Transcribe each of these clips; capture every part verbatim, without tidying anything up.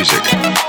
music.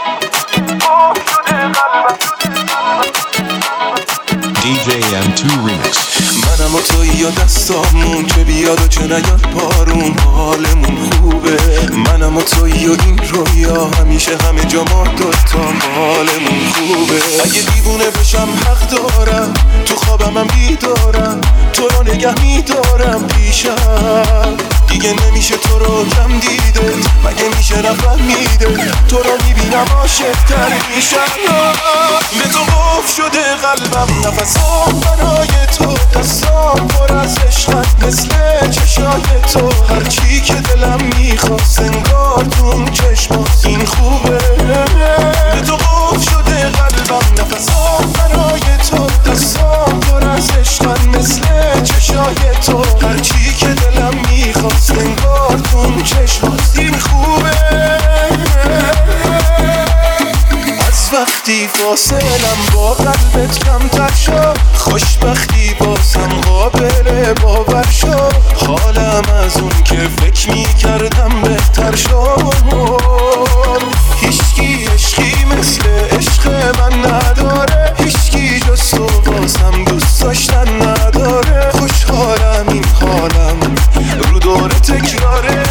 دی جی ام تو Remix. منم و تویی یا دستامون که بیاد و چه نیاد بارون، حالمون خوبه. منم و تویی و این رویا همیشه همه جا ما دوتا، حالمون خوبه. اگه دیوونه بشم حق دارم، تو خوابم هم بیدارم، تو رو نگه میدارم پیشم. دیگه نمیشه تو رو کم دیده، مگه میشه رفت میده، تو رو میبینم عاشق تر میشم. به تو قفل شده قلبم، نفسام برای تو، دستام پر از عشقت مثل چشای تو. هرچی که دلم میخواست انگار تو اون چشمات، این خوبه. به تو قفل شده قلبم، نفسام برای تو، دستام پر از عشقت مثل چشای تو. هرچی که دلم میخواست انگار تو اون چشمات، این خوبه. وقتی فاصلم با قلبت کمتر شد، خوشبختی بازم قابل باور شد. حالم از اون که فکر میکردم بهتر شد. هیچکی عشقی مثل عشق من نداره، هیچکی جز تو بازم دوست داشتن نداره. خوشحالم این حالم رو دور تکراره.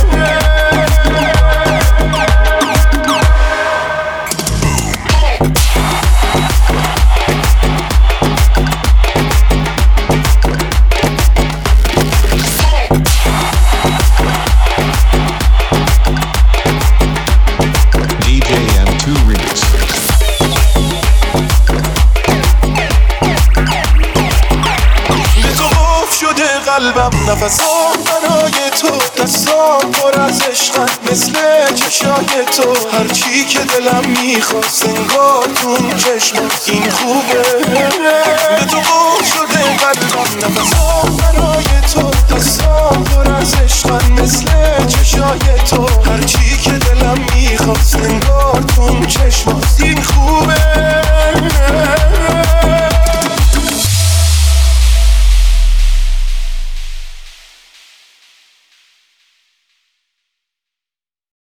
قلبم نفسام برای تو، دستام پر از عشقت مثل چشای تو. هرچی که دلم میخواست انگار تو اون چشمات، این خوبه. به تو قفل شده قلبم، نفسام برای تو، دستام پر از عشقت مثل چشای تو. هرچی که دلم میخواست